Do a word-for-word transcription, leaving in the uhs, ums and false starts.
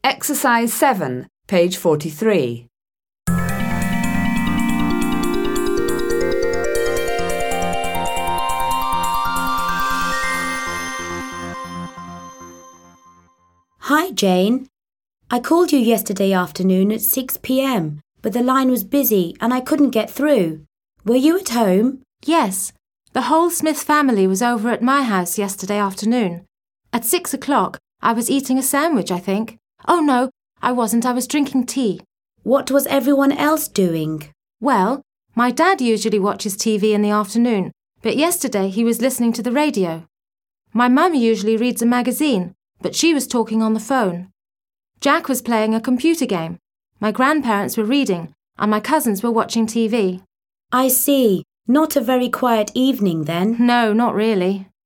Exercise seven, page forty-three. Hi, Jane. I called you yesterday afternoon at six p m, but the line was busy and I couldn't get through. Were you at home? Yes. The whole Smith family was over at my house yesterday afternoon. At six o'clock, I was eating a sandwich, I think. Oh, no, I wasn't. I was drinking tea. What was everyone else doing? Well, my dad usually watches T V in the afternoon, but yesterday he was listening to the radio. My mum usually reads a magazine, but she was talking on the phone. Jack was playing a computer game. My grandparents were reading, and my cousins were watching T V. I see. Not a very quiet evening then. No, not really.